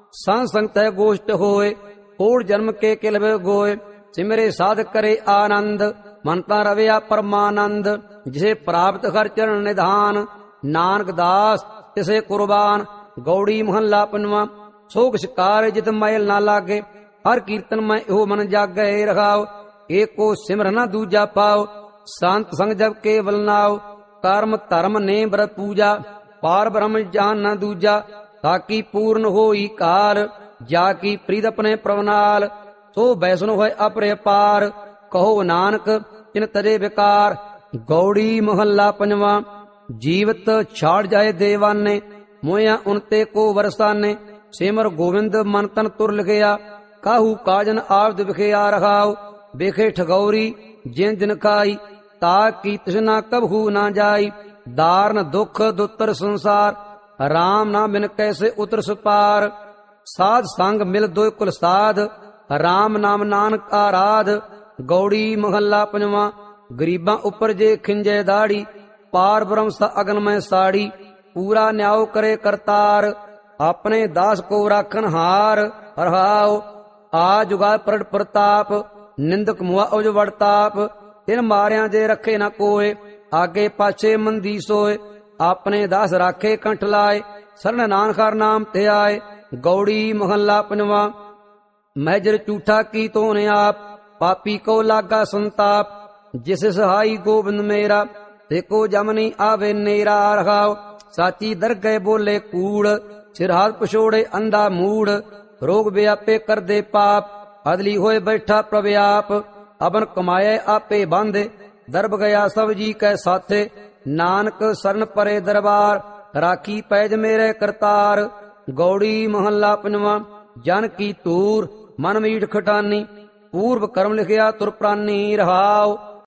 ਸੰਗ ਸੰਗਤੈ ਗੋਸ਼ਟ ਹੋਏ, ਕੋੜ ਜਨਮ ਕੇ ਕਿਲਵੇ ਗੋਏ। ਸਿਮਰੇ ਸਾਧ ਕਰੇ ਆਨੰਦ, ਮਨ ਤਾਂ ਰਵਿਆ ਪਰਮਾਨੰਦ। ਜਿਸੇ ਪ੍ਰਾਪਤ ਹਰ ਚਰਨ ਨਿਧਾਨ, ਨਾਨਕ ਦਾਸ ਤਿਸੇ ਕੁਰਬਾਨ। ਗੌੜੀ ਮਹੱਲਾ ਪੰਜਵਾਂ। ਸੋਗ ਸ਼ਿਕਾਰ ਜਿਤ ਮੈਲ ਨਾ ਲਾਗੇ, ਹਰ ਕੀਰਤਨ ਮੈਂ ਇਹੋ ਮਨ ਜਾਗੈ ਰਖਾਓ। ਏਕੋ ਸਿਮਰ ਨਾ ਦੂਜਾ ਪਾਓ, ਸੰਤ ਸੰਗ ਜਬ ਕੇਵਲ ਨਾਉ। ਕਰਮ ਧਰਮ ਨੇ ਬ੍ਰਤ ਪੂਜਾ, ਪਾਰ ਬ੍ਰਹਮ ਜਾਨ ਨਾ ਦੂਜਾ। ਤਾਕੀ ਪੂਰਨ ਹੋਈ ਕਾਲ, ਜਾ ਕੀ ਪ੍ਰੀਤ ਆਪਣੇ ਪ੍ਰਭ ਨਾਲ। ਸੋ ਬੈਸਨੋ ਹੋਏ ਅਪਰੇ ਪਾਰ, ਕਹੋ ਨਾਨਕ ਤਿਨ ਤਰੇ ਵਿਕਾਰ। ਗੌੜੀ ਮਹੱਲਾ ਪੰਜਵਾਂ। ਜੀਵਤ ਛਾੜ ਜਾਏ ਦੇਵਾਨੇ, ਮੋਇਆ ਉਨਤੇ ਕੋ ਵਰਸਾਨੇ। ਸਿਮਰ ਗੋਵਿੰਦ ਮਨ ਤਨ ਤੁਰ ਲਗਿਆ, ਕਾਹੂ ਕਾਜਨ ਆਵਦ ਵਿਖਿਆ ਰਖਾਓ। ਵੇਖੇ ਠਗੌਰੀ ਜਿਨ ਦਿਨ ਖਾਈ, ਤਾ ਕੀ ਤ੍ਰਿਸ਼ਨਾ ਕਬਹੂ ਨਾ ਜਾਈ। ਦਾਰਨ ਦੁਖ ਦੁਤਰ ਸੰਸਾਰ, ਰਾਮ ਨਾ ਬਿਨ ਕੈਸੇ ਉਤਰ ਸੁਪਾਰ। ਸਾਧ ਸੰਗ ਮਿਲ ਦੋਇ ਕੁਲ ਸਾਧ, ਰਾਮ ਨਾਮ ਨਾਨਕ ਆਰਾਧ। ਗੌੜੀ ਮਹੱਲਾ ਪੰਜਵਾਂ। ਗਰੀਬਾਂ ਉੱਪਰ ਜੇ ਖਿੰਜੇ ਦਾੜੀ, ਪਾਰ ਬ੍ਰਹਮ ਸਾ ਅਗਨ ਮੈਂ ਸਾੜੀ। ਪੂਰਾ ਨਿਆਉ ਕਰੇ ਕਰਤਾਰ, ਆਪਣੇ ਦਾਸ ਕੋ ਰਾਖਨ ਹਾਰ। ਰਹਾਉ ਆ ਜੁਗਾ ਪ੍ਰੜ ਪ੍ਰਤਾਪ, ਨਿੰਦਕ ਮੁਆ ਉਜ ਵੜਤਾਪ। ਤਿਨ ਮਾਰਿਆਂ ਜੇ ਰੱਖੇ ਨਾ ਕੋਏ, ਆਗੇ ਪਾਛੇ ਮੰਦੀ ਸੋਏ। ਆਪਣੇ ਦਾਸ ਰਾਖੇ ਕੰਠ ਲਾਏ, ਸਰਨ ਨਾਨਕ ਹਰ ਨਾਮ ਤੇ ਆਏ। ਗੌੜੀ ਮਹੱਲਾ ਪੰਜਵਾਂ। ਮਹਿਜਰ ਝੂਠਾ ਕੀ ਤੋਨ ਆਪ, ਪਾਪੀ ਕੋ ਲਾਗਾ ਸੰਤਾਪ। ਜਿਸ ਸਹਾਈ ਗੋਬਿੰਦ ਮੇਰਾ, ਤੇ ਕੋ ਜਮ ਨਹੀਂ ਆਵੇ ਨੇਰਾ। ਰਖਾਓ ਸਾਚੀ ਦਰਗਹਿ ਬੋਲੇ ਕੂੜ, ਸਿਰ ਹਾਥ ਪਛੋੜੇ ਅੰਧਾ ਮੂੜ। ਰੋਗ ਵਿਆਪੇ ਕਰਦੇ ਪਾਪ, ਅਦਲੀ ਹੋਏ ਬੈਠਾ ਪ੍ਰਭ ਆਪ। ਅਬਨ ਕਮਾਏ ਆਪੇ ਬਾਂਧੇ, ਦਰਬ ਗਿਆ ਸਭ ਜੀ ਕੈ ਸਾਥੇ। ਨਾਨਕ ਸਰਨ ਪਰੇ ਦਰਬਾਰ, ਰਾਖੀ ਪੈਜ ਮੇਰੇ ਕਰਤਾਰ। ਗੌੜੀ ਮਹੱਲਾ ਪੰਜਵਾਂ। ਜਨ ਕੀ ਤੂਰ ਮਨ ਮੀਠ ਖਟਾਨੀ, ਪੂਰਬ ਕਰਮ ਲਿਖਿਆ ਤੁਰ ਪ੍ਰਾਨੀ। ਰਹਾਉ